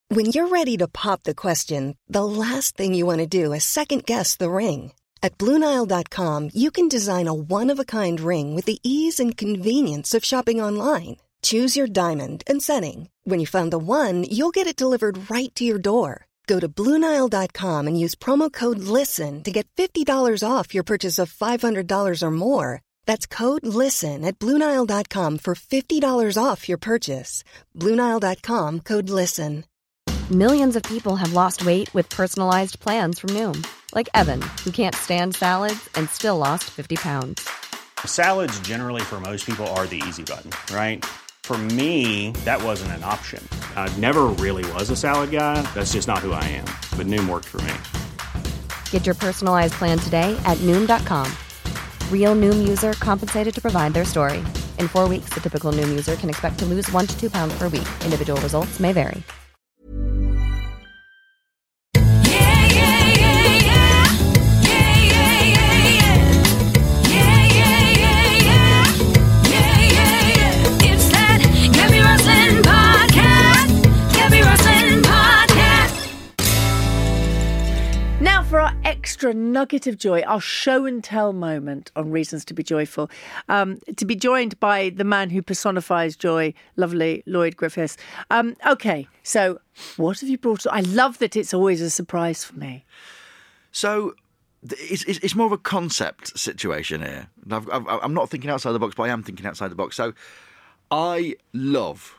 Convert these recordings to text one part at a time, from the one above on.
When you're ready to pop the question, the last thing you want to do is second-guess the ring. At BlueNile.com, you can design a one-of-a-kind ring with the ease and convenience of shopping online. Choose your diamond and setting. When you find the one, you'll get it delivered right to your door. Go to BlueNile.com and use promo code LISTEN to get $50 off your purchase of $500 or more. That's code LISTEN at BlueNile.com for $50 off your purchase. BlueNile.com, code LISTEN. Millions of people have lost weight with personalized plans from Noom. Like Evan, who can't stand salads and still lost 50 pounds. Salads generally for most people are the easy button, right? For me, that wasn't an option. I never really was a salad guy. That's just not who I am. But Noom worked for me. Get your personalized plan today at Noom.com. Real Noom user compensated to provide their story. In 4 weeks, the typical Noom user can expect to lose 1 to 2 pounds per week. Individual results may vary. For our extra nugget of joy, our show and tell moment on Reasons to be Joyful, to be joined by the man who personifies joy, lovely Lloyd Griffiths. Okay, so what have you brought? I love that it's always a surprise for me. So it's more of a concept situation here. I'm not thinking outside the box, but I am thinking outside the box. So I love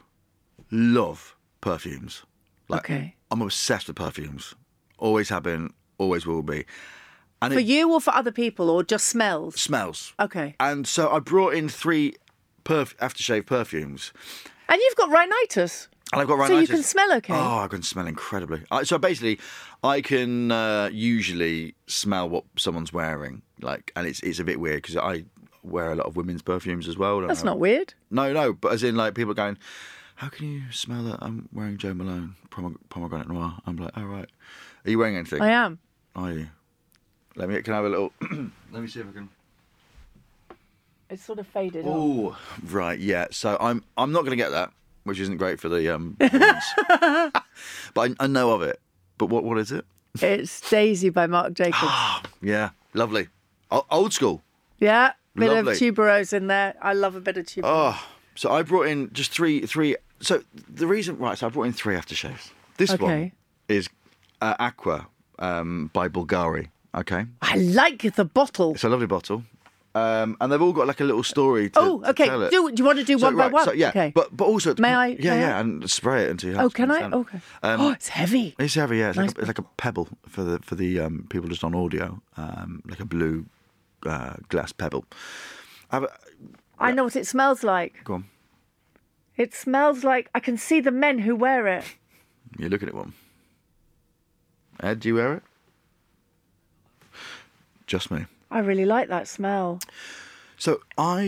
perfumes. Okay. I'm obsessed with perfumes. Always have been. Always will be. And for you or for other people, or just smells? Smells. Okay. And so I brought in 3 aftershave perfumes. And you've got rhinitis. And I've got rhinitis. So you can smell okay? Oh, I can smell incredibly. So basically, I can usually smell what someone's wearing. And it's a bit weird because I wear a lot of women's perfumes as well. That's not weird. No, but as in people going, how can you smell that? I'm wearing Jo Malone, Pomegranate Noir. I'm like, oh, right. Are you wearing anything? I am. Are you? Can I have a little... Let me see if I can... It's sort of faded off. Oh, right, yeah. So I'm not going to get that, which isn't great for the... but I know of it. But what is it? It's Daisy by Marc Jacobs. Yeah, lovely. Old school. Yeah, bit lovely. of tuberose in there. I love a bit of tuberose. Oh, so I brought in just three... So the reason... Right, so I brought in 3 aftershaves. This one is Aqua by Bulgari, okay? I like the bottle. It's a lovely bottle. And they've all got a little story to okay. tell it. Do you want to do one by one? So, yeah, okay. but also... May I? Yeah, and spray it into your hands. Oh, can I? Okay. It's heavy. It's heavy, yeah. It's, nice. it's like a pebble for the people just on audio, like a blue glass pebble. I know what it smells like. Go on. It smells like... I can see the men who wear it. You're looking at one. Ed, do you wear it? Just me. I really like that smell. So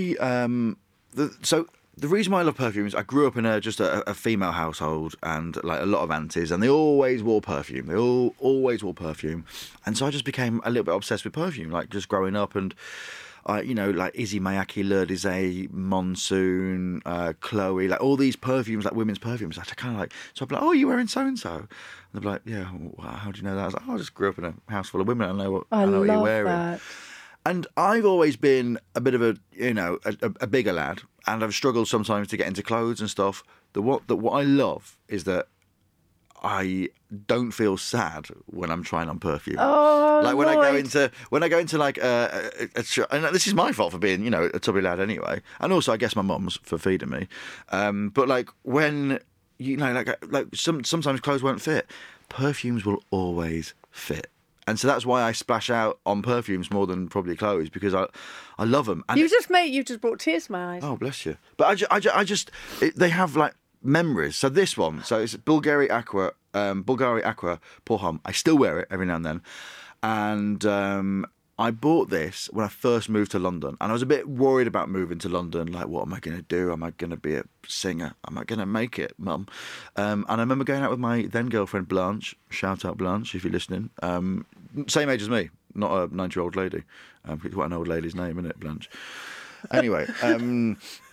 the reason why I love perfumes, I grew up in a female household and a lot of aunties, and they always wore perfume. They always wore perfume, and so I just became a little bit obsessed with perfume, just growing up. And Izzy Miyake, L'Heure d'Issey, Monsoon, Chloe, all these perfumes, women's perfumes. I kind of so I'd be like, oh, you're wearing so and so, and they'd be like, yeah, well, how do you know that? I was like, oh, I just grew up in a house full of women. I know what you're wearing. That. And I've always been a bit of a bigger lad, and I've struggled sometimes to get into clothes and stuff. What I love is that I don't feel sad when I'm trying on perfume. Oh, when I go into and this is my fault for being a tubby lad anyway, and also I guess my mum's for feeding me. But when sometimes clothes won't fit, perfumes will always fit. And so that's why I splash out on perfumes more than probably clothes, because I love them. And you just brought tears to my eyes. Oh, bless you. But they have memories. So this one, it's Bulgari Aqua Pour Homme. I still wear it every now and then. And I bought this when I first moved to London, and I was a bit worried about moving to London. What am I going to do? Am I going to be a singer? Am I going to make it, Mum? And I remember going out with my then girlfriend Blanche. Shout out Blanche if you're listening. Same age as me, not a 90-year-old lady. What an old lady's name, isn't it, Blanche? Anyway,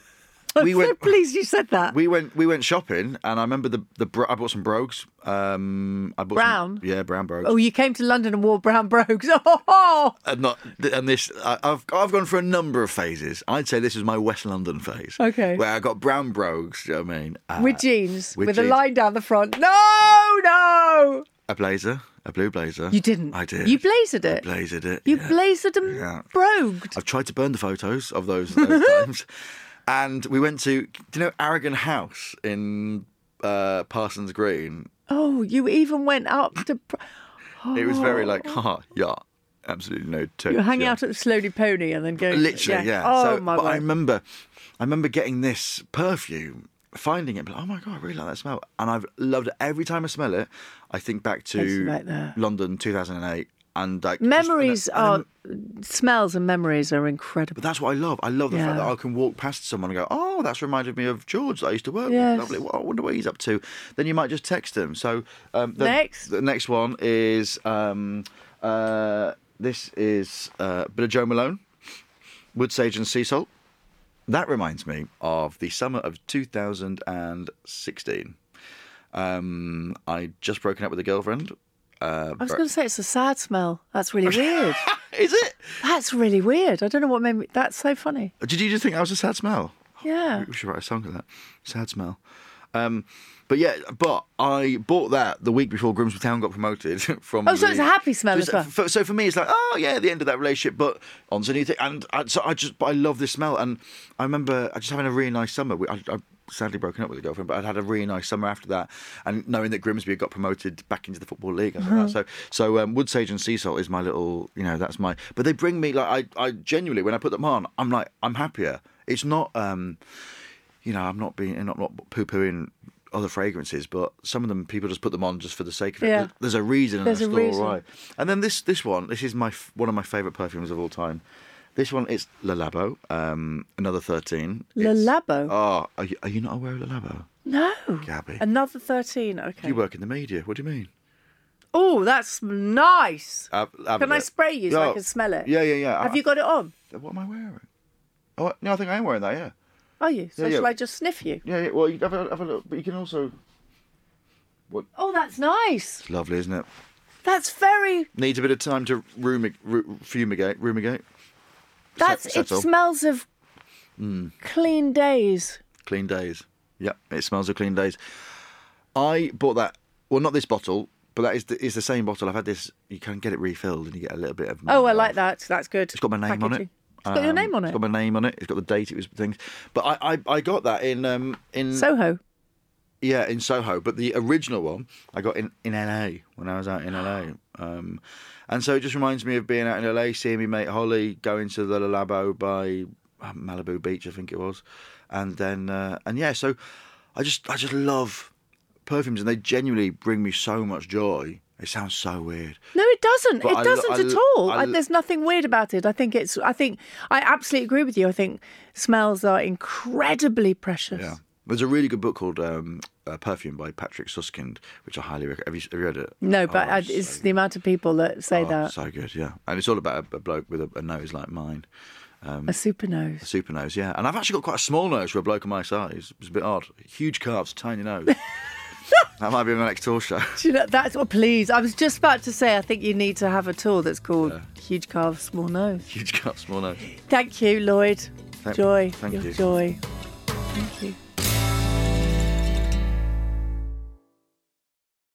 I'm so pleased you said that. We went shopping, and I remember I bought some brogues. I bought Brown? Brown brogues. Oh, you came to London and wore brown brogues. Oh! I've gone through a number of phases. I'd say this is my West London phase. Okay. Where I got brown brogues, do you know what I mean? With jeans, with a jeans. line down the front. No! A blazer, a blue blazer. You didn't? I did. You blazered it? I blazered it. You yeah. blazered and brogued? I've tried to burn the photos of those times. And we went to, do you know Aragon House in Parsons Green? Oh, you even went up to... It was very like, yeah, absolutely no touch. You're hanging out at the Slowly Pony and then going... Literally, yeah. Oh, my But word. I remember getting this perfume, finding it, but oh my God, I really like that smell. And I've loved it. Every time I smell it, I think back Takes you to back there. London 2008. And like smells and memories are incredible. But that's what I love. I love the fact that I can walk past someone and go, oh, that's reminded me of George that I used to work with. Lovely. Well, I wonder what he's up to. Then you might just text him. So the next one is this is a bit of Joe Malone, Wood Sage and Sea Salt. That reminds me of the summer of 2016. I'd just broken up with a girlfriend. I was going to say it's a sad smell. That's really weird. Is it? That's really weird. I don't know what made me... That's so funny. Did you just think that was a sad smell? Yeah. We should write a song of that. Sad smell. But I bought that the week before Grimsby Town got promoted from... Oh, so it's a happy smell as well. So for me, it's like, oh, yeah, the end of that relationship, but on to a new thing. And I love this smell. And I remember just having a really nice summer. I sadly broken up with a girlfriend, but I'd had a really nice summer after that, and knowing that Grimsby had got promoted back into the Football League. So Wood Sage and Sea Salt is my little, that's my. But they bring me like I genuinely, when I put them on, I'm happier. It's not, I'm not poo-pooing other fragrances, but some of them people just put them on just for the sake of it. Yeah. There's a reason. There's a reason. Right. And then this one, this is one of my favourite perfumes of all time. This one is Le Labo, another 13. Le Labo? Oh, are you not aware of Le Labo? No. Gabby. Another 13, okay. You work in the media. What do you mean? Oh, that's nice. Can I it. spray you so I can smell it? Yeah. Have you got it on? What am I wearing? Oh, no, I think I am wearing that, yeah. Are you? So Yeah. shall I just sniff you? Yeah, well, you have a look, but you can also... What? Oh, that's nice. It's lovely, isn't it? That's very... Needs a bit of time to fumigate. It Settle. smells of clean days. Clean days. Yep, it smells of clean days. I bought that, well, not this bottle, but that is the same bottle. I've had this, you can get it refilled and you get a little bit of... Oh, I like that. That's good. It's got my name on it. It's got your name on it? It's got my name on it. It's got the date it was things. But I got that in Soho. Yeah, in Soho. But the original one I got in LA when I was out in LA. And so it just reminds me of being out in LA, seeing me mate Holly, going to the Le Labo by Malibu Beach, I think it was. And then so I just love perfumes, and they genuinely bring me so much joy. It sounds so weird. No, it doesn't. But It doesn't at all. There's nothing weird about it. I think I absolutely agree with you. I think smells are incredibly precious. Yeah. There's a really good book called Perfume by Patrick Suskind, which I highly recommend. Have you read it? No, but it's the amount of people that say that. So good, yeah. And it's all about a bloke with a nose like mine. A super nose. A super nose, yeah. And I've actually got quite a small nose for a bloke of my size. It's a bit odd. Huge calves, tiny nose. That might be my next tour show. Do you know, that's what, please. I was just about to say, I think you need to have a tour that's called Huge Calf, Small Nose. Huge calves, small nose. Thank you, Lloyd. Joy. Thank you. Joy. Thank you.